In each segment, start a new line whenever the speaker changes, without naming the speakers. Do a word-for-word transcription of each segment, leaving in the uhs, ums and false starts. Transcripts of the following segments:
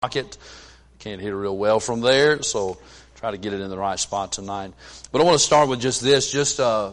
pocket. Can't hit it real well from there, so try to get it in the right spot tonight. But I want to start with just this. Just uh,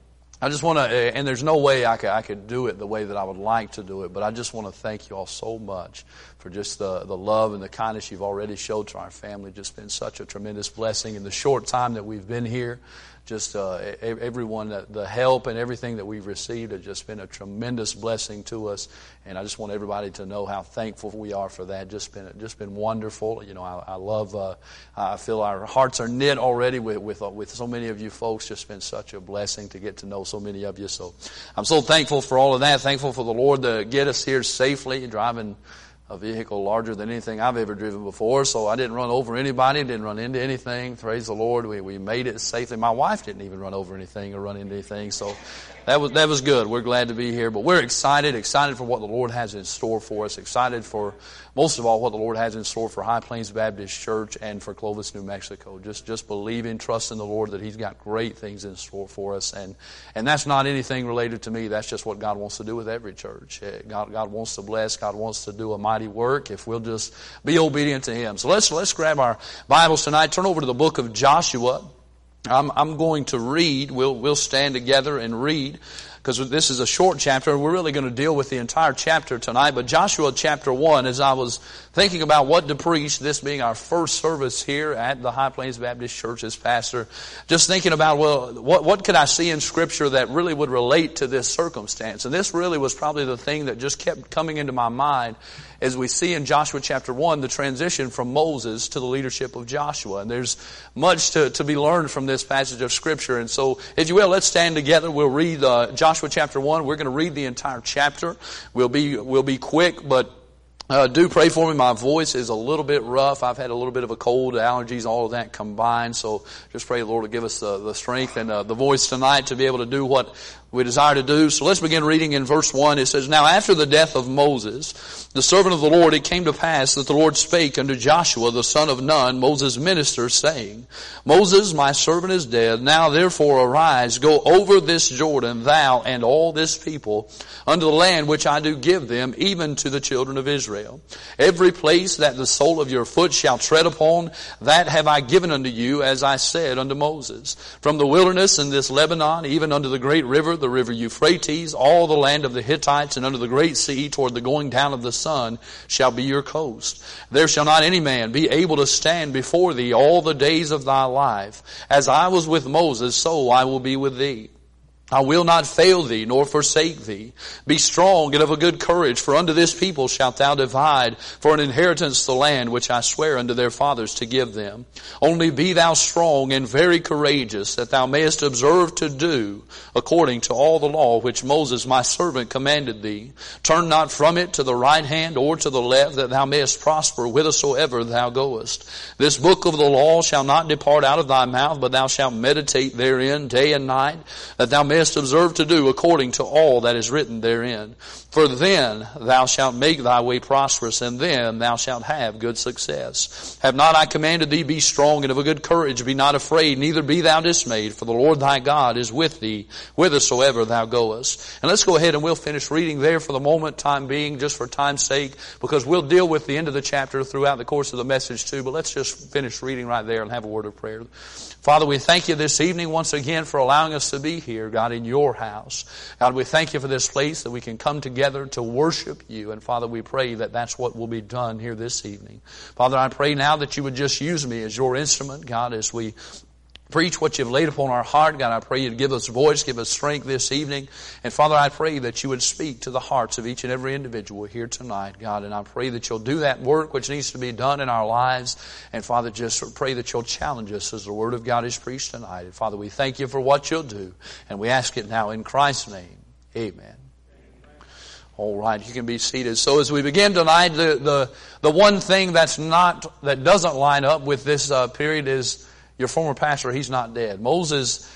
I just want to, and there's no way I could, I could do it the way that I would like to do it, but I just want to thank you all so much for just the, the love and the kindness you've already showed to our family. Just been such a tremendous blessing in the short time that we've been here. Just uh, everyone, the help and everything that we've received has just been a tremendous blessing to us. And I just want everybody to know how thankful we are for that. Just been, just been wonderful. You know, I, I love. Uh, I feel our hearts are knit already with with uh, with so many of you folks. Just been such a blessing to get to know so many of you. So I'm so thankful for all of that. Thankful for the Lord to get us here safely, driving a vehicle larger than anything I've ever driven before, so I didn't run over anybody, didn't run into anything. Praise the Lord, we we made it safely. My wife didn't even run over anything or run into anything, so that was that was good. We're glad to be here, but we're excited, excited for what the Lord has in store for us, excited for, most of all, what the Lord has in store for High Plains Baptist Church and for Clovis, New Mexico. Just just believing, trusting the Lord that He's got great things in store for us, and and that's not anything related to me. That's just what God wants to do with every church. God God wants to bless. God wants to do a mighty work if we'll just be obedient to Him. So let's let's grab our Bibles tonight. Turn over to the book of Joshua. I'm I'm going to read. We'll we'll stand together and read, because this is a short chapter, and we're really going to deal with the entire chapter tonight. But Joshua chapter one, as I was thinking about what to preach, this being our first service here at the High Plains Baptist Church as pastor, just thinking about, well, what what could I see in Scripture that really would relate to this circumstance? And this really was probably the thing that just kept coming into my mind as we see in Joshua chapter one, the transition from Moses to the leadership of Joshua. And there's much to, to be learned from this passage of Scripture. And so, if you will, let's stand together. We'll read uh, Joshua chapter one. We're going to read the entire chapter. We'll be, we'll be quick, but Uh, do pray for me. My voice is a little bit rough. I've had a little bit of a cold, allergies, all of that combined. So just pray the Lord will give us uh, the strength and uh, the voice tonight to be able to do what we desire to do. So let's begin reading in verse one. It says, "Now after the death of Moses, the servant of the Lord, it came to pass that the Lord spake unto Joshua, the son of Nun, Moses' minister, saying, Moses, my servant, is dead. Now therefore arise, go over this Jordan, thou and all this people, unto the land which I do give them, even to the children of Israel. Every place that the sole of your foot shall tread upon, that have I given unto you, as I said unto Moses. From the wilderness and this Lebanon, even unto the great river, the river Euphrates, all the land of the Hittites, and unto the great sea, toward the going down of the sun, shall be your coast. There shall not any man be able to stand before thee all the days of thy life. As I was with Moses, so I will be with thee. I will not fail thee, nor forsake thee. Be strong and of a good courage, for unto this people shalt thou divide for an inheritance the land which I swear unto their fathers to give them. Only be thou strong and very courageous, that thou mayest observe to do according to all the law which Moses my servant commanded thee. Turn not from it to the right hand or to the left, that thou mayest prosper whithersoever thou goest. This book of the law shall not depart out of thy mouth, but thou shalt meditate therein day and night, that thou mayest observe to do according to all that is written therein. For then thou shalt make thy way prosperous, and then thou shalt have good success. Have not I commanded thee, be strong and of a good courage, be not afraid, neither be thou dismayed, for the Lord thy God is with thee, whithersoever thou goest." And let's go ahead and we'll finish reading there for the moment, time being, just for time's sake, because we'll deal with the end of the chapter throughout the course of the message too, but let's just finish reading right there and have a word of prayer. Father, we thank you this evening once again for allowing us to be here, God, in your house. God, we thank you for this place that we can come together to worship you. And Father, we pray that that's what will be done here this evening. Father, I pray now that you would just use me as your instrument, God, as we preach what you've laid upon our heart. God, I pray you'd give us voice, give us strength this evening. And Father, I pray that you would speak to the hearts of each and every individual here tonight, God. And I pray that you'll do that work which needs to be done in our lives. And Father, just pray that you'll challenge us as the Word of God is preached tonight. And Father, we thank you for what you'll do. And we ask it now in Christ's name. Amen. All right, you can be seated. So as we begin tonight, the the, the one thing that's not, that doesn't line up with this uh, period is your former pastor, he's not dead. Moses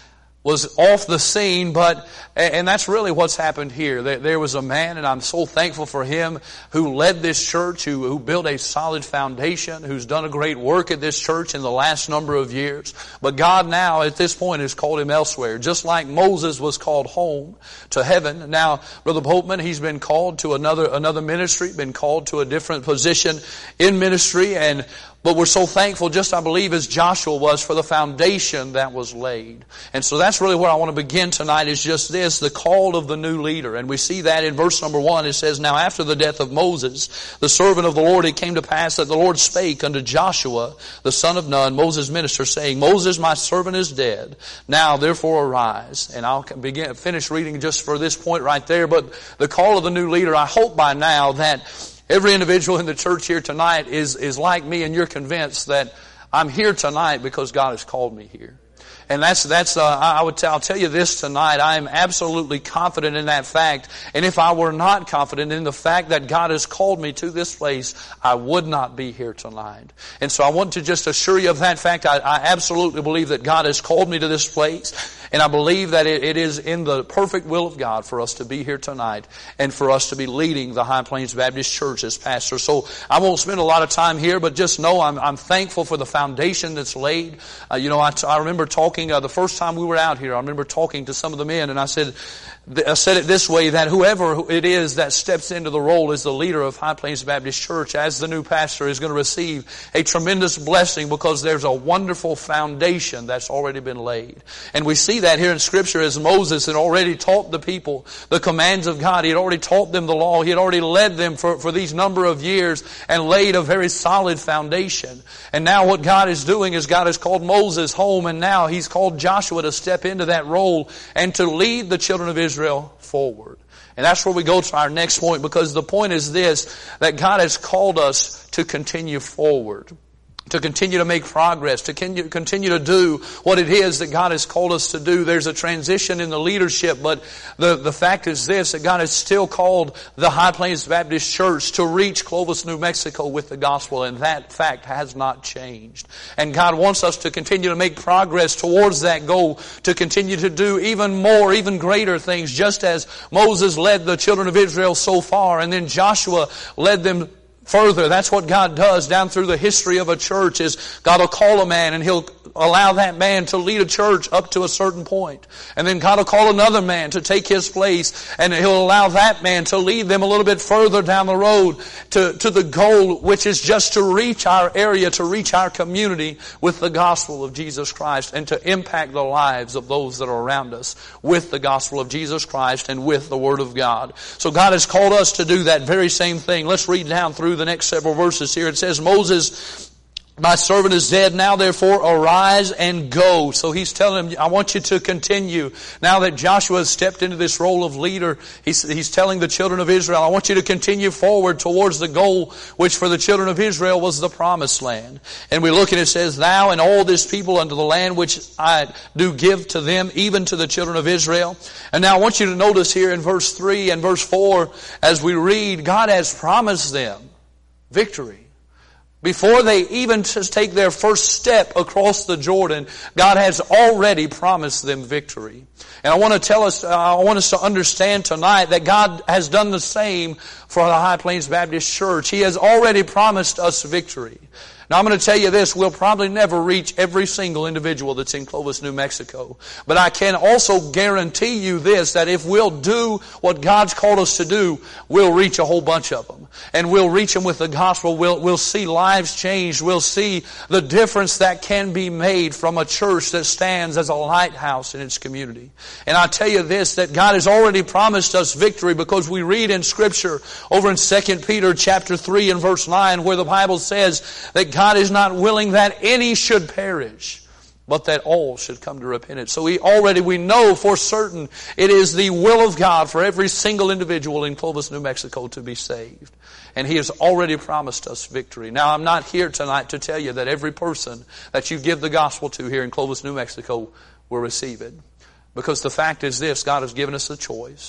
was off the scene, but, and that's really what's happened here. There, there was a man, and I'm so thankful for him, who led this church, who, who built a solid foundation, who's done a great work at this church in the last number of years. But God now, at this point, has called him elsewhere. Just like Moses was called home to heaven. Now, Brother Boatman, he's been called to another, another ministry, been called to a different position in ministry, and but we're so thankful, just I believe as Joshua was, for the foundation that was laid. And so that's really where I want to begin tonight, is just this, the call of the new leader. And we see that in verse number one. It says, "Now after the death of Moses, the servant of the Lord, it came to pass that the Lord spake unto Joshua, the son of Nun, Moses' minister, saying, Moses, my servant, is dead. Now therefore arise." And I'll begin, finish reading just for this point right there. But the call of the new leader, I hope by now that every individual in the church here tonight is, is like me, and you're convinced that I'm here tonight because God has called me here. And that's, that's, uh, I would tell, I'll tell you this tonight. I am absolutely confident in that fact. And if I were not confident in the fact that God has called me to this place, I would not be here tonight. And so I want to just assure you of that fact. I, I absolutely believe that God has called me to this place. And I believe that it, it is in the perfect will of God for us to be here tonight and for us to be leading the High Plains Baptist Church as pastor. So I won't spend a lot of time here, but just know I'm, I'm thankful for the foundation that's laid. Uh, you know, I, I remember talking uh, the first time we were out here. I remember talking to some of the men, and I said, I said it this way, that whoever it is that steps into the role as the leader of High Plains Baptist Church, as the new pastor, is going to receive a tremendous blessing, because there's a wonderful foundation that's already been laid. And we see that here in Scripture, as Moses had already taught the people the commands of God. He had already taught them the law. He had already led them for, for these number of years and laid a very solid foundation. And now what God is doing is God has called Moses home, and now He's called Joshua to step into that role and to lead the children of Israel forward. And that's where we go to our next point, because the point is this, that God has called us to continue forward, to continue to make progress, to continue to do what it is that God has called us to do. There's a transition in the leadership, but the, the fact is this, that God has still called the High Plains Baptist Church to reach Clovis, New Mexico with the gospel, and that fact has not changed. And God wants us to continue to make progress towards that goal, to continue to do even more, even greater things, just as Moses led the children of Israel so far, and then Joshua led them further. That's what God does down through the history of a church, is God will call a man and He'll allow that man to lead a church up to a certain point. And then God will call another man to take his place, and He'll allow that man to lead them a little bit further down the road to, to the goal, which is just to reach our area, to reach our community with the gospel of Jesus Christ, and to impact the lives of those that are around us with the gospel of Jesus Christ and with the Word of God. So God has called us to do that very same thing. Let's read down through the next several verses here. It says, Moses, my servant, is dead. Now therefore arise and go. So He's telling him, I want you to continue. Now that Joshua has stepped into this role of leader, he's, he's telling the children of Israel, I want you to continue forward towards the goal, which for the children of Israel was the promised land. And we look and it says, thou and all this people unto the land which I do give to them, even to the children of Israel. And now I want you to notice here in verse three and verse four, as we read, God has promised them victory. Before they even just take their first step across the Jordan, God has already promised them victory. And I want to tell us, uh, I want us to understand tonight that God has done the same for the High Plains Baptist Church. He has already promised us victory. Now I'm going to tell you this, we'll probably never reach every single individual that's in Clovis, New Mexico. But I can also guarantee you this, that if we'll do what God's called us to do, we'll reach a whole bunch of them. And we'll reach them with the gospel. We'll, we'll see lives changed. We'll see the difference that can be made from a church that stands as a lighthouse in its community. And I tell you this, that God has already promised us victory, because we read in Scripture over in Second Peter chapter three and verse nine, where the Bible says that God is not willing that any should perish, but that all should come to repentance. So we already, we know for certain it is the will of God for every single individual in Clovis, New Mexico to be saved. And He has already promised us victory. Now I'm not here tonight to tell you that every person that you give the gospel to here in Clovis, New Mexico will receive it. Because the fact is this, God has given us a choice.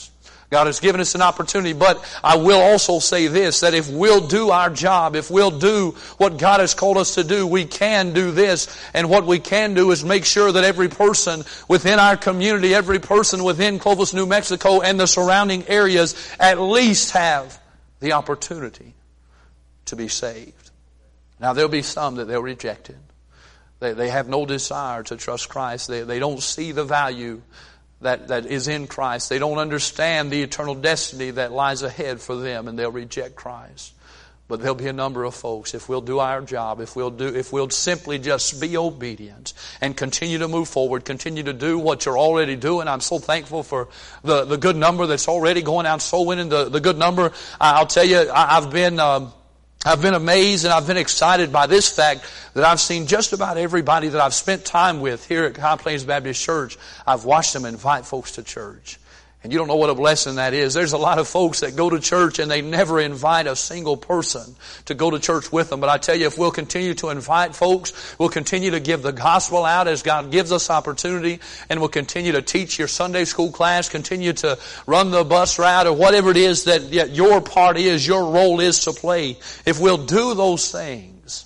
God has given us an opportunity, but I will also say this, that if we'll do our job, if we'll do what God has called us to do, we can do this. And what we can do is make sure that every person within our community, every person within Clovis, New Mexico, and the surrounding areas at least have the opportunity to be saved. Now, there'll be some that they'll reject it. They, they have no desire to trust Christ. They, they don't see the value that, that is in Christ. They don't understand the eternal destiny that lies ahead for them, and they'll reject Christ. But there'll be a number of folks, if we'll do our job, if we'll do, if we'll simply just be obedient and continue to move forward, continue to do what you're already doing. I'm so thankful for the, the good number that's already going out, soul winning, the, the good number. I'll tell you, I, I've been, um, I've been amazed and I've been excited by this fact that I've seen just about everybody that I've spent time with here at High Plains Baptist Church, I've watched them invite folks to church. And you don't know what a blessing that is. There's a lot of folks that go to church and they never invite a single person to go to church with them. But I tell you, if we'll continue to invite folks, we'll continue to give the gospel out as God gives us opportunity, and we'll continue to teach your Sunday school class, continue to run the bus route, or whatever it is that your part is, your role is to play. If we'll do those things,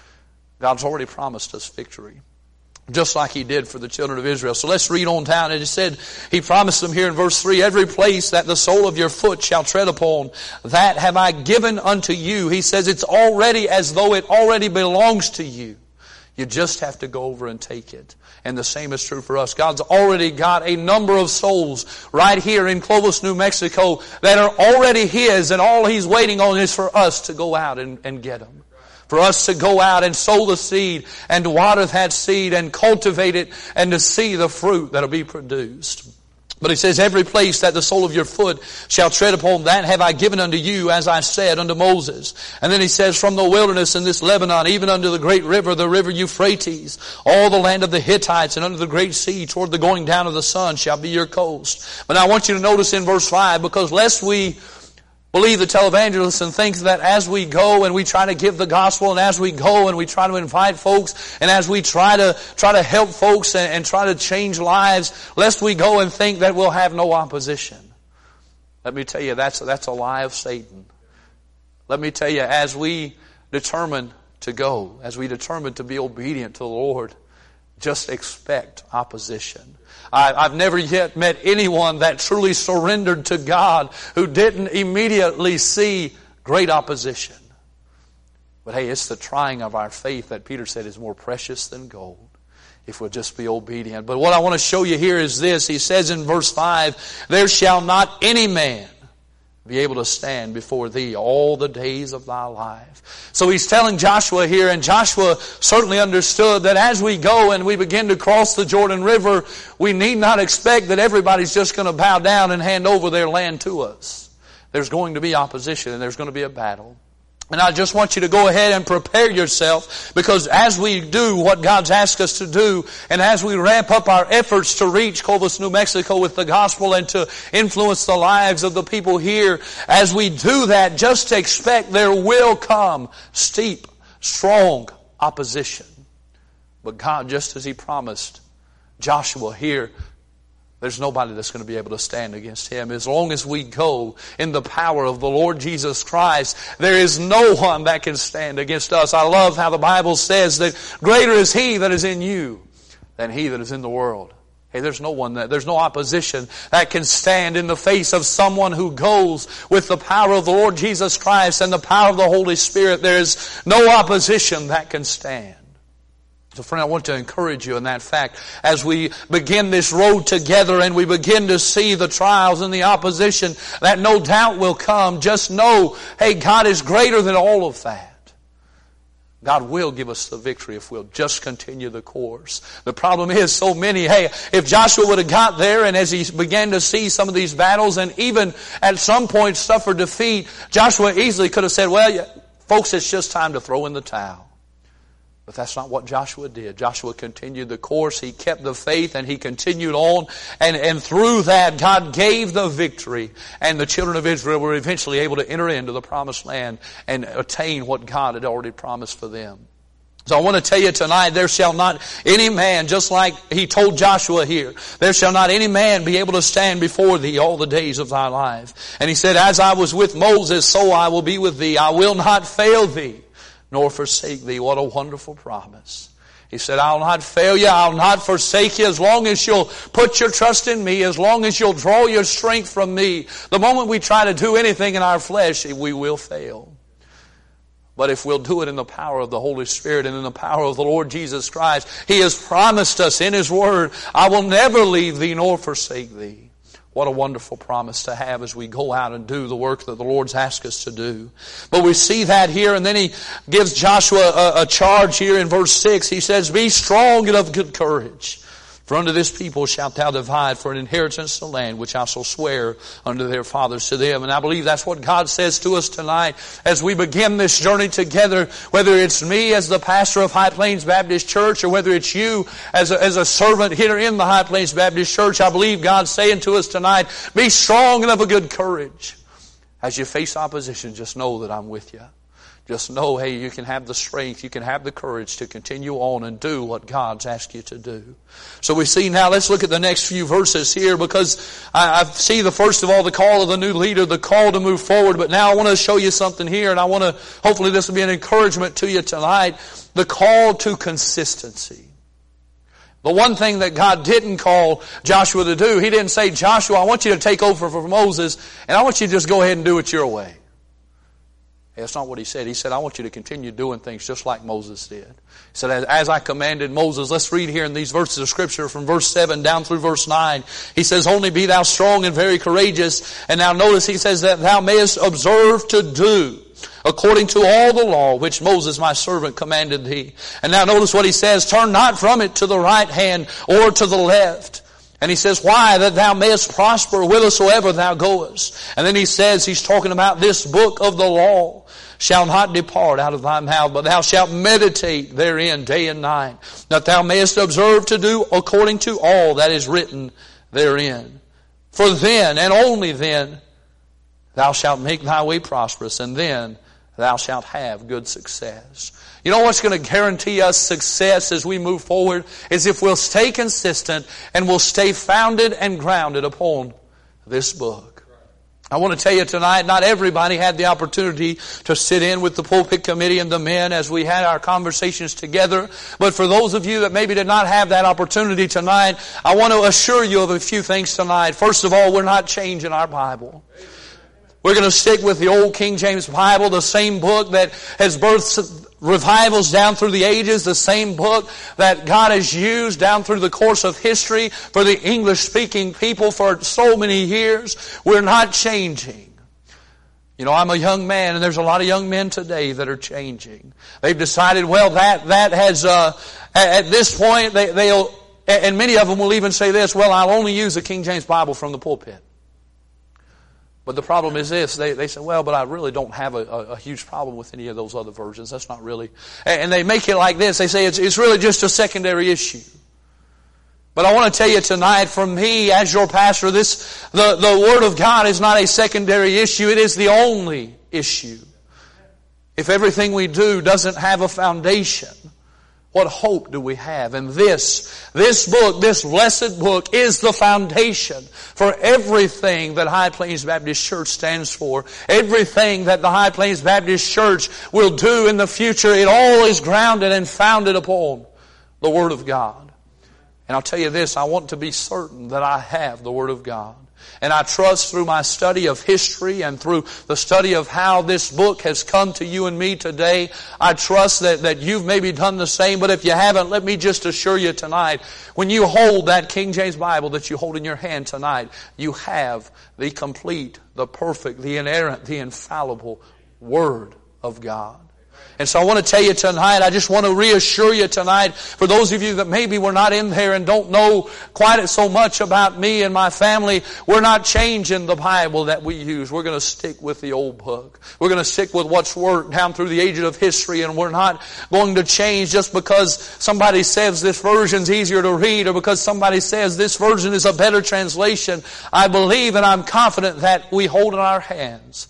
God's already promised us victory. Just like He did for the children of Israel. So let's read on down. And it said, He promised them here in verse three, every place that the sole of your foot shall tread upon, that have I given unto you. He says it's already as though it already belongs to you. You just have to go over and take it. And the same is true for us. God's already got a number of souls right here in Clovis, New Mexico that are already His, and all He's waiting on is for us to go out and, and get them. For us to go out and sow the seed and to water that seed and cultivate it and to see the fruit that will be produced. But He says, every place that the sole of your foot shall tread upon, that have I given unto you, as I said unto Moses. And then He says, from the wilderness in this Lebanon, even unto the great river, the river Euphrates, all the land of the Hittites, and unto the great sea, toward the going down of the sun, shall be your coast. But I want you to notice in verse five, because lest we believe the televangelist and think that as we go and we try to give the gospel, and as we go and we try to invite folks, and as we try to try to help folks and, and try to change lives, lest we go and think that we'll have no opposition. Let me tell you, that's that's a lie of Satan. Let me tell you, as we determine to go, as we determine to be obedient to the Lord, just expect opposition. I, I've never yet met anyone that truly surrendered to God who didn't immediately see great opposition. But hey, it's the trying of our faith that Peter said is more precious than gold, if we'll just be obedient. But what I want to show you here is this. He says in verse five, there shall not any man be able to stand before thee all the days of thy life. So he's telling Joshua here, and Joshua certainly understood that as we go and we begin to cross the Jordan River, we need not expect that everybody's just going to bow down and hand over their land to us. There's going to be opposition and there's going to be a battle. And I just want you to go ahead and prepare yourself, because as we do what God's asked us to do, and as we ramp up our efforts to reach Clovis, New Mexico with the gospel and to influence the lives of the people here, as we do that, just expect there will come steep, strong opposition. But God, just as He promised Joshua here, there's nobody that's going to be able to stand against Him. As long as we go in the power of the Lord Jesus Christ, there is no one that can stand against us. I love how the Bible says that greater is He that is in you than he that is in the world. Hey, there's no one that, there's no opposition that can stand in the face of someone who goes with the power of the Lord Jesus Christ and the power of the Holy Spirit. There is no opposition that can stand. So friend, I want to encourage you in that fact as we begin this road together and we begin to see the trials and the opposition that no doubt will come. Just know, hey, God is greater than all of that. God will give us the victory if we'll just continue the course. The problem is so many, hey, if Joshua would have got there and as he began to see some of these battles and even at some point suffered defeat, Joshua easily could have said, well, yeah, folks, it's just time to throw in the towel. But that's not what Joshua did. Joshua continued the course. He kept the faith and he continued on. And, and through that, God gave the victory. And the children of Israel were eventually able to enter into the promised land and attain what God had already promised for them. So I want to tell you tonight, there shall not any man, just like he told Joshua here, there shall not any man be able to stand before thee all the days of thy life. And he said, as I was with Moses, so I will be with thee. I will not fail thee, nor forsake thee. What a wonderful promise. He said, I'll not fail you, I'll not forsake you, as long as you'll put your trust in me, as long as you'll draw your strength from me. The moment we try to do anything in our flesh, we will fail. But if we'll do it in the power of the Holy Spirit and in the power of the Lord Jesus Christ, He has promised us in His Word, I will never leave thee nor forsake thee. What a wonderful promise to have as we go out and do the work that the Lord's asked us to do. But we see that here, and then He gives Joshua a, a charge here in verse six. He says, be strong and of good courage. For unto this people shalt thou divide for an inheritance the land which I shall swear unto their fathers to them. And I believe that's what God says to us tonight as we begin this journey together, whether it's me as the pastor of High Plains Baptist Church or whether it's you as a, as a servant here in the High Plains Baptist Church. I believe God's saying to us tonight, be strong and of a good courage. As you face opposition, just know that I'm with you. Just know, hey, you can have the strength, you can have the courage to continue on and do what God's asked you to do. So we see now, let's look at the next few verses here, because I, I see the first of all the call of the new leader, the call to move forward. But now I want to show you something here, and I want to, hopefully this will be an encouragement to you tonight. The call to consistency. The one thing that God didn't call Joshua to do, He didn't say, Joshua, I want you to take over for Moses, and I want you to just go ahead and do it your way. That's not what He said. He said, I want you to continue doing things just like Moses did. He said, as, as I commanded Moses, let's read here in these verses of Scripture from verse seven down through verse nine. He says, only be thou strong and very courageous. And now notice He says that thou mayest observe to do according to all the law which Moses my servant commanded thee. And now notice what He says, turn not from it to the right hand or to the left. And He says, why? That thou mayest prosper whithersoever thou goest. And then He says, He's talking about this book of the law shall not depart out of thy mouth, but thou shalt meditate therein day and night, that thou mayest observe to do according to all that is written therein. For then, and only then, thou shalt make thy way prosperous, and then thou shalt have good success. You know what's going to guarantee us success as we move forward is if we'll stay consistent and we'll stay founded and grounded upon this book. I want to tell you tonight, not everybody had the opportunity to sit in with the pulpit committee and the men as we had our conversations together. But for those of you that maybe did not have that opportunity tonight, I want to assure you of a few things tonight. First of all, we're not changing our Bible. We're going to stick with the old King James Bible, the same book that has birthed revivals down through the ages, the same book that God has used down through the course of history for the English-speaking people for so many years. We're not changing. You know, I'm a young man, and there's a lot of young men today that are changing. They've decided, well, that that has, uh, at this point, they, they'll, and many of them will even say this, well, I'll only use the King James Bible from the pulpit. But the problem is this, they, they say, well, but I really don't have a, a, a huge problem with any of those other versions. That's not really... And they make it like this. They say it's, it's really just a secondary issue. But I want to tell you tonight, from me as your pastor, this the, the Word of God is not a secondary issue. It is the only issue. If everything we do doesn't have a foundation, what hope do we have? And this, this book, this blessed book is the foundation for everything that High Plains Baptist Church stands for. Everything that the High Plains Baptist Church will do in the future, it all is grounded and founded upon the Word of God. And I'll tell you this, I want to be certain that I have the Word of God. And I trust through my study of history and through the study of how this book has come to you and me today, I trust that, that you've maybe done the same. But if you haven't, let me just assure you tonight, when you hold that King James Bible that you hold in your hand tonight, you have the complete, the perfect, the inerrant, the infallible Word of God. And so I want to tell you tonight, I just want to reassure you tonight, for those of you that maybe were not in there and don't know quite so much about me and my family, we're not changing the Bible that we use. We're going to stick with the old book. We're going to stick with what's worked down through the ages of history, and we're not going to change just because somebody says this version's easier to read or because somebody says this version is a better translation. I believe and I'm confident that we hold in our hands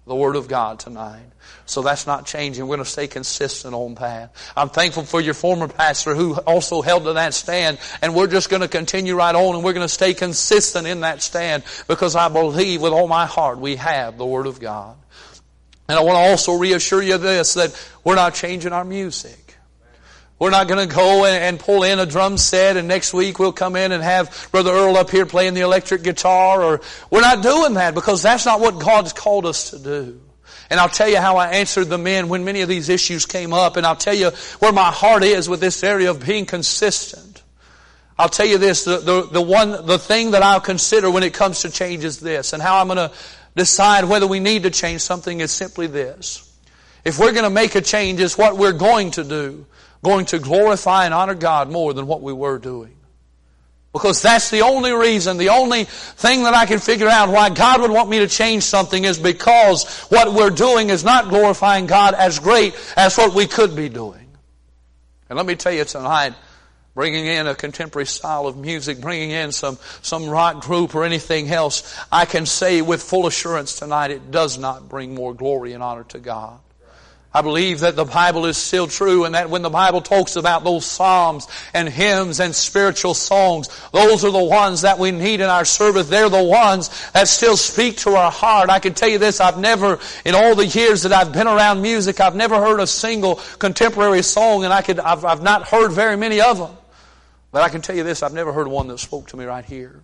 the Word of God tonight. So that's not changing. We're going to stay consistent on that. I'm thankful for your former pastor who also held to that stand. And we're just going to continue right on, and we're going to stay consistent in that stand, because I believe with all my heart we have the Word of God. And I want to also reassure you this, that we're not changing our music. We're not going to go and pull in a drum set and next week we'll come in and have Brother Earl up here playing the electric guitar. Or we're not doing that, because that's not what God's called us to do. And I'll tell you how I answered the men when many of these issues came up. And I'll tell you where my heart is with this area of being consistent. I'll tell you this, the, the, the one, the thing that I'll consider when it comes to change is this. And how I'm going to decide whether we need to change something is simply this. If we're going to make a change, it's what we're going to do. Going to glorify and honor God more than what we were doing. Because that's the only reason, the only thing that I can figure out why God would want me to change something is because what we're doing is not glorifying God as great as what we could be doing. And let me tell you tonight, bringing in a contemporary style of music, bringing in some, some rock group or anything else, I can say with full assurance tonight it does not bring more glory and honor to God. I believe that the Bible is still true, and that when the Bible talks about those psalms and hymns and spiritual songs, those are the ones that we need in our service. They're the ones that still speak to our heart. I can tell you this, I've never, in all the years that I've been around music, I've never heard a single contemporary song, and I could, I've, I've not heard very many of them. But I can tell you this, I've never heard one that spoke to me right here.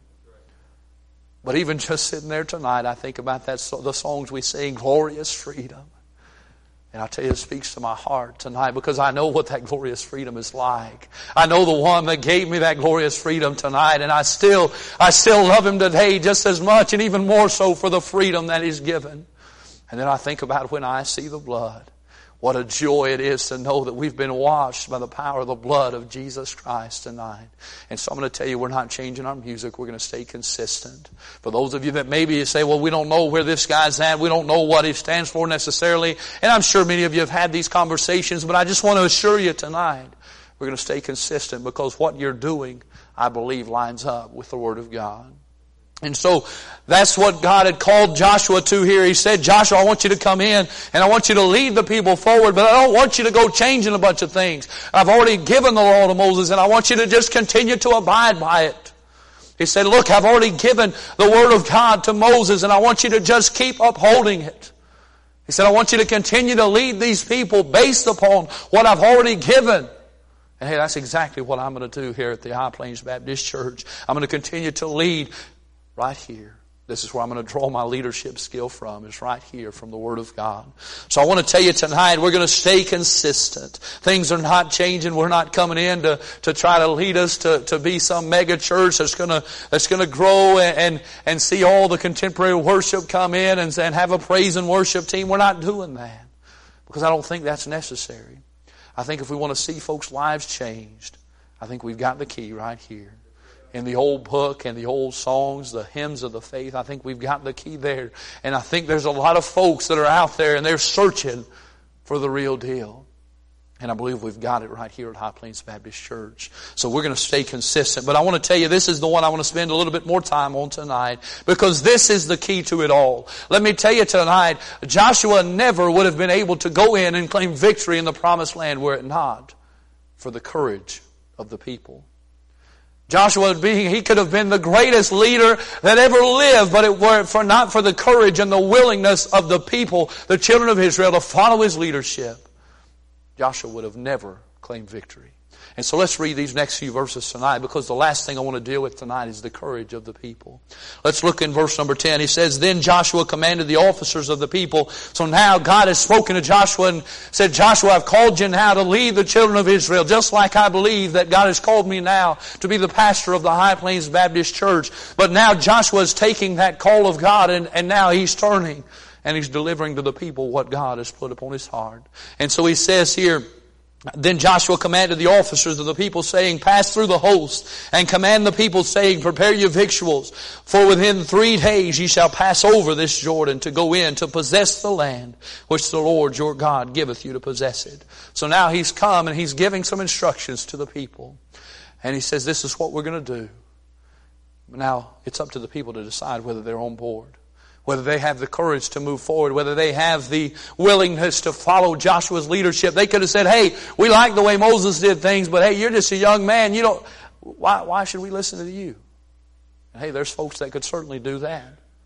But even just sitting there tonight, I think about that, the songs we sing, Glorious Freedom. And I tell you, it speaks to my heart tonight, because I know what that glorious freedom is like. I know the one that gave me that glorious freedom tonight, and I still, I still love Him today just as much, and even more so for the freedom that He's given. And then I think about when I see the blood. What a joy it is to know that we've been washed by the power of the blood of Jesus Christ tonight. And so I'm going to tell you, we're not changing our music. We're going to stay consistent. For those of you that maybe you say, well, we don't know where this guy's at. We don't know what he stands for necessarily. And I'm sure many of you have had these conversations, but I just want to assure you tonight, we're going to stay consistent, because what you're doing, I believe, lines up with the Word of God. And so that's what God had called Joshua to here. He said, Joshua, I want you to come in and I want you to lead the people forward, but I don't want you to go changing a bunch of things. I've already given the law to Moses, and I want you to just continue to abide by it. He said, look, I've already given the Word of God to Moses, and I want you to just keep upholding it. He said, I want you to continue to lead these people based upon what I've already given. And hey, that's exactly what I'm going to do here at the High Plains Baptist Church. I'm going to continue to lead right here. This is where I'm going to draw my leadership skill from. It's right here from the Word of God. So I want to tell you tonight, we're going to stay consistent. Things are not changing. We're not coming in to, to try to lead us to, to be some mega church that's going to, that's going to grow and, and, and see all the contemporary worship come in and, and have a praise and worship team. We're not doing that, because I don't think that's necessary. I think if we want to see folks' lives changed, I think we've got the key right here. In the old book and the old songs, the hymns of the faith, I think we've got the key there. And I think there's a lot of folks that are out there and they're searching for the real deal. And I believe we've got it right here at High Plains Baptist Church. So we're going to stay consistent. But I want to tell you, this is the one I want to spend a little bit more time on tonight, because this is the key to it all. Let me tell you tonight, Joshua never would have been able to go in and claim victory in the promised land were it not for the courage of the people. Joshua, being, he could have been the greatest leader that ever lived, but it were for not for the courage and the willingness of the people, the children of Israel, to follow his leadership, Joshua would have never claimed victory. And so let's read these next few verses tonight, because the last thing I want to deal with tonight is the courage of the people. Let's look in verse number ten. He says, Then Joshua commanded the officers of the people. So now God has spoken to Joshua and said, Joshua, I've called you now to lead the children of Israel, just like I believe that God has called me now to be the pastor of the High Plains Baptist Church. But now Joshua is taking that call of God, and, and now he's turning and he's delivering to the people what God has put upon his heart. And so he says here, Then Joshua commanded the officers of the people, saying, Pass through the host, and command the people, saying, Prepare your victuals, for within three days ye shall pass over this Jordan, to go in to possess the land which the Lord your God giveth you to possess it. So now he's come and he's giving some instructions to the people. And he says, this is what we're going to do. Now, it's up to the people to decide whether they're on board. whether they have the courage to move forward, whether they have the willingness to follow Joshua's leadership. They could have said, hey, we like the way Moses did things, but hey, you're just a young man. You don't, why, why should we listen to you? And hey, there's folks that could certainly do that.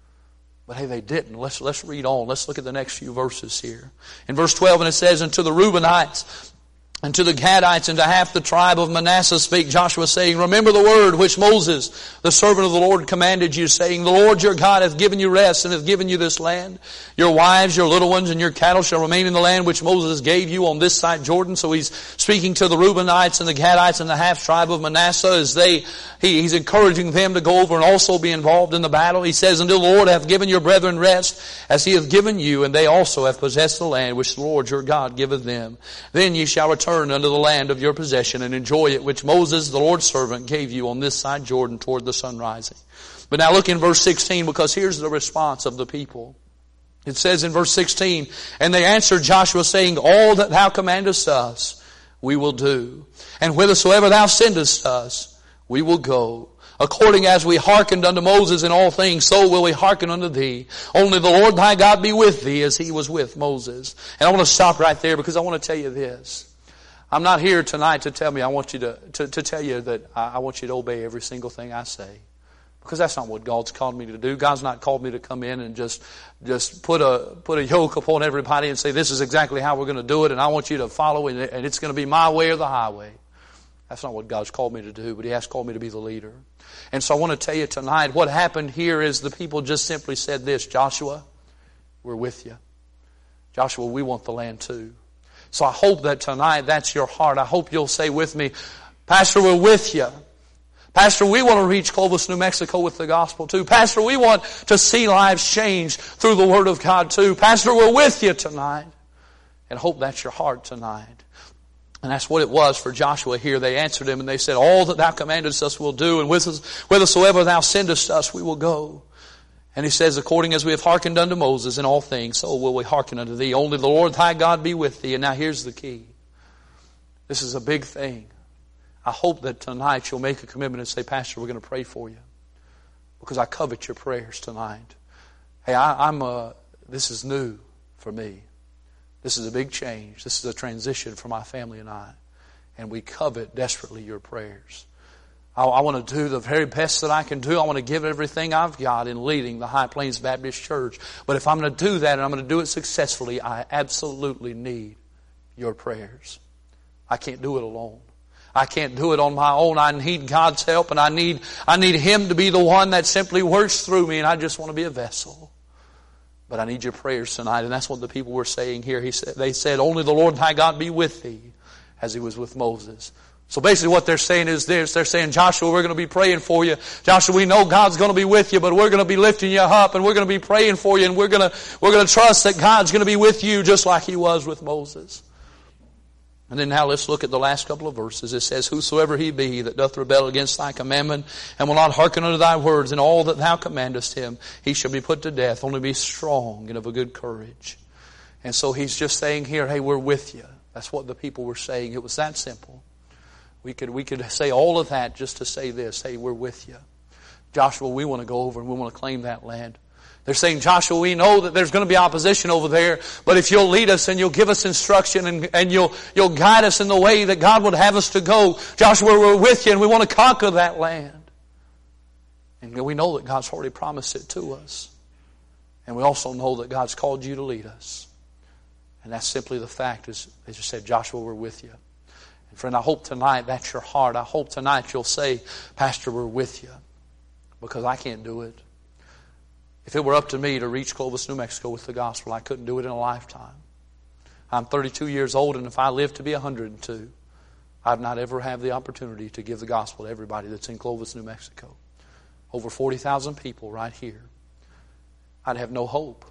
But hey, they didn't. Let's, let's read on. Let's look at the next few verses here. In verse twelve, and it says, and to the Reubenites, and to the Gadites, and to half the tribe of Manasseh spake Joshua, saying, remember the word which Moses, the servant of the Lord, commanded you, saying, the Lord your God hath given you rest, and hath given you this land. Your wives, your little ones, and your cattle shall remain in the land which Moses gave you on this side Jordan. So he's speaking to the Reubenites and the Gadites and the half tribe of Manasseh as they, he, he's encouraging them to go over and also be involved in the battle. He says, until the Lord hath given your brethren rest, as he hath given you, and they also have possessed the land which the Lord your God giveth them. Then ye shall return unto the land of your possession and enjoy it, which Moses, the Lord's servant, gave you on this side Jordan toward the sun rising. But now look in verse sixteen, because here's the response of the people. It says in verse sixteen, and they answered Joshua, saying, all that thou commandest us, we will do. And whithersoever thou sendest us, we will go. According as we hearkened unto Moses in all things, so will we hearken unto thee. Only the Lord thy God be with thee as he was with Moses. And I want to stop right there because I want to tell you this. I'm not here tonight to tell me, I want you to, to, to tell you that I, I want you to obey every single thing I say. Because that's not what God's called me to do. God's not called me to come in and just, just put a, put a yoke upon everybody and say, this is exactly how we're going to do it, and I want you to follow it, and it's going to be my way or the highway. That's not what God's called me to do, but He has called me to be the leader. And so I want to tell you tonight, what happened here is the people just simply said this, Joshua, we're with you. Joshua, we want the land too. So I hope that tonight that's your heart. I hope you'll say with me, Pastor, we're with you. Pastor, we want to reach Clovis, New Mexico with the gospel too. Pastor, we want to see lives changed through the Word of God too. Pastor, we're with you tonight. And I hope that's your heart tonight. And that's what it was for Joshua here. They answered him and they said, all that thou commandest us we'll do, and whithersoever thou sendest us we will go. And he says, according as we have hearkened unto Moses in all things, so will we hearken unto thee. Only the Lord thy God be with thee. And now here's the key. This is a big thing. I hope that tonight you'll make a commitment and say, Pastor, we're going to pray for you. Because I covet your prayers tonight. Hey, I, I'm uh, this is new for me. This is a big change. This is a transition for my family and I. And we covet desperately your prayers. I, I want to do the very best that I can do. I want to give everything I've got in leading the High Plains Baptist Church. But if I'm going to do that and I'm going to do it successfully, I absolutely need your prayers. I can't do it alone. I can't do it on my own. I need God's help, and I need I need Him to be the one that simply works through me, and I just want to be a vessel. But I need your prayers tonight, and that's what the people were saying here. He said, they said, only the Lord thy God be with thee, as He was with Moses. So basically what they're saying is this. They're saying, Joshua, we're going to be praying for you. Joshua, we know God's going to be with you, but we're going to be lifting you up, and we're going to be praying for you, and we're going to, we're going to trust that God's going to be with you just like He was with Moses. And then now let's look at the last couple of verses. It says, whosoever he be that doth rebel against thy commandment, and will not hearken unto thy words, and all that thou commandest him, he shall be put to death. Only be strong and of a good courage. And so he's just saying here, hey, we're with you. That's what the people were saying. It was that simple. We could, we could say all of that just to say this, hey, we're with you. Joshua, we want to go over and we want to claim that land. They're saying, Joshua, we know that there's going to be opposition over there, but if you'll lead us and you'll give us instruction and, and you'll, you'll guide us in the way that God would have us to go, Joshua, we're with you and we want to conquer that land. And we know that God's already promised it to us. And we also know that God's called you to lead us. And that's simply the fact, is they just said, Joshua, we're with you. And friend, I hope tonight that's your heart. I hope tonight you'll say, Pastor, we're with you. Because I can't do it. If it were up to me to reach Clovis, New Mexico with the gospel, I couldn't do it in a lifetime. I'm thirty-two years old, and if I live to be one hundred two, I'd not ever have the opportunity to give the gospel to everybody that's in Clovis, New Mexico. Over forty thousand people right here. I'd have no hope.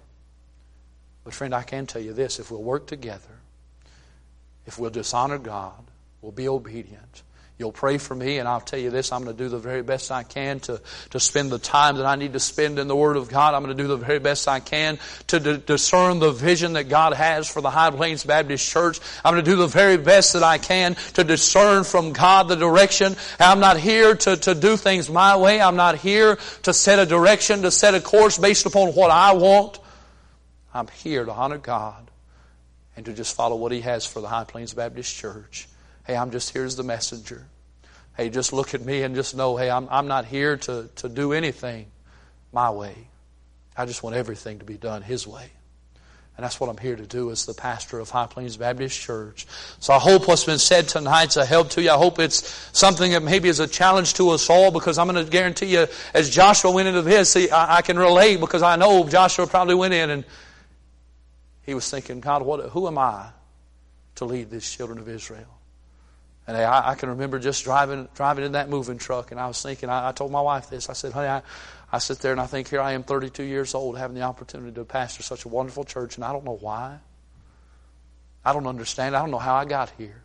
But friend, I can tell you this, if we'll work together, if we'll dishonor God, we'll be obedient, You'll pray for me, and I'll tell you this, I'm going to do the very best I can to, to spend the time that I need to spend in the Word of God. I'm going to do the very best I can to d- discern the vision that God has for the High Plains Baptist Church. I'm going to do the very best that I can to discern from God the direction. I'm not here to, to do things my way. I'm not here to set a direction, to set a course based upon what I want. I'm here to honor God and to just follow what He has for the High Plains Baptist Church. Hey, I'm just here as the messenger. Hey, just look at me and just know, hey, I'm, I'm not here to, to do anything my way. I just want everything to be done His way. And that's what I'm here to do as the pastor of High Plains Baptist Church. So I hope what's been said tonight's a help to you. I hope it's something that maybe is a challenge to us all, because I'm going to guarantee you, as Joshua went into this, see, I, I can relate, because I know Joshua probably went in and he was thinking, God, what, who am I to lead these children of Israel? And I, I can remember just driving driving in that moving truck, and I was thinking, I, I told my wife this. I said, honey, I, I sit there and I think, here I am, thirty-two years old, having the opportunity to pastor such a wonderful church, and I don't know why. I don't understand. I don't know how I got here.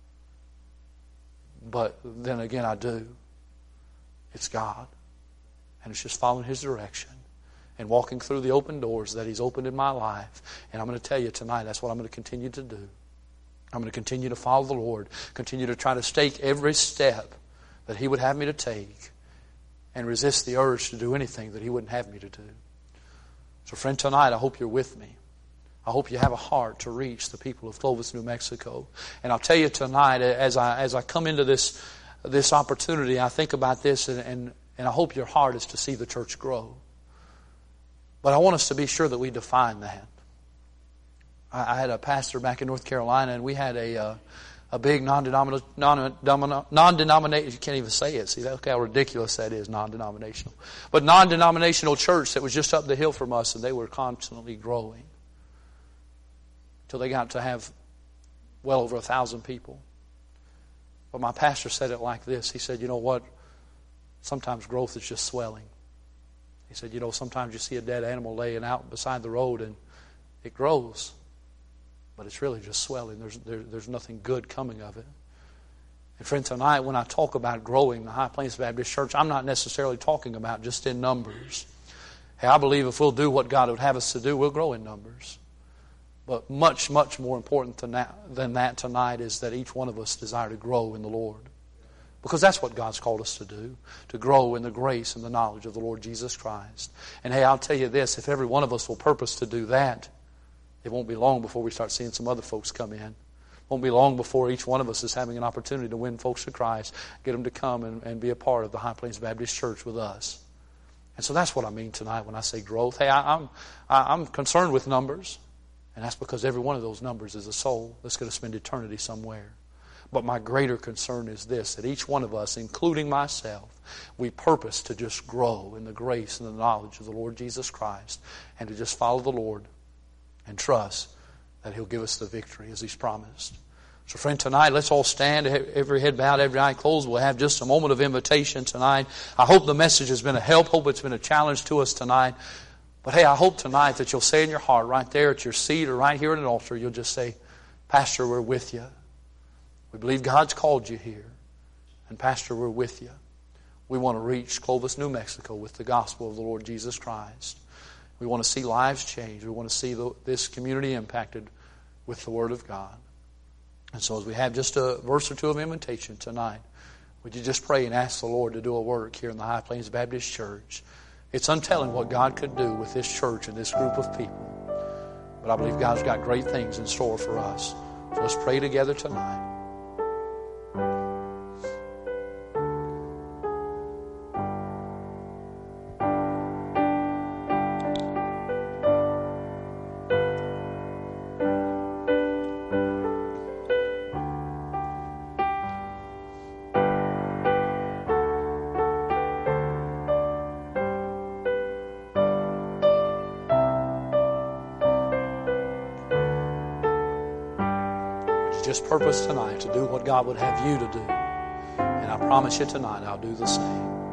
But then again, I do. It's God. And it's just following His direction and walking through the open doors that He's opened in my life. And I'm going to tell you tonight, that's what I'm going to continue to do. I'm going to continue to follow the Lord, continue to try to stake every step that He would have me to take, and resist the urge to do anything that He wouldn't have me to do. So friend, tonight I hope you're with me. I hope you have a heart to reach the people of Clovis, New Mexico. And I'll tell you tonight, as I as I come into this this opportunity, I think about this, and, and, and I hope your heart is to see the church grow. But I want us to be sure that we define that. I had a pastor back in North Carolina, and we had a uh, a big non-denominational, non-denominational, you can't even say it. See, look how ridiculous that is, non-denominational. But non-denominational church that was just up the hill from us, and they were constantly growing until they got to have well over a thousand people. But my pastor said it like this. He said, you know what? Sometimes growth is just swelling. He said, you know, sometimes you see a dead animal laying out beside the road, and it grows. But it's really just swelling. There's there, there's nothing good coming of it. And friend, tonight when I talk about growing the High Plains Baptist Church, I'm not necessarily talking about just in numbers. Hey, I believe if we'll do what God would have us to do, we'll grow in numbers. But much, much more important than that, than that tonight is that each one of us desire to grow in the Lord. Because that's what God's called us to do, to grow in the grace and the knowledge of the Lord Jesus Christ. And hey, I'll tell you this, if every one of us will purpose to do that, it won't be long before we start seeing some other folks come in. It won't be long before each one of us is having an opportunity to win folks to Christ, get them to come and, and be a part of the High Plains Baptist Church with us. And so that's what I mean tonight when I say growth. Hey, I, I'm I, I'm concerned with numbers, and that's because every one of those numbers is a soul that's going to spend eternity somewhere. But my greater concern is this, that each one of us, including myself, we purpose to just grow in the grace and the knowledge of the Lord Jesus Christ, and to just follow the Lord and trust that He'll give us the victory as He's promised. So friend, tonight let's all stand, every head bowed, every eye closed. We'll have just a moment of invitation tonight. I hope the message has been a help. Hope it's been a challenge to us tonight. But hey, I hope tonight that you'll say in your heart, right there at your seat or right here at an altar, you'll just say, Pastor, we're with you. We believe God's called you here. And Pastor, we're with you. We want to reach Clovis, New Mexico with the gospel of the Lord Jesus Christ. We want to see lives changed. We want to see the, this community impacted with the Word of God. And so as we have just a verse or two of invitation tonight, would you just pray and ask the Lord to do a work here in the High Plains Baptist Church? It's untelling what God could do with this church and this group of people. But I believe God's got great things in store for us. So let's pray together tonight. Just purpose tonight to do what God would have you to do. And I promise you tonight I'll do the same.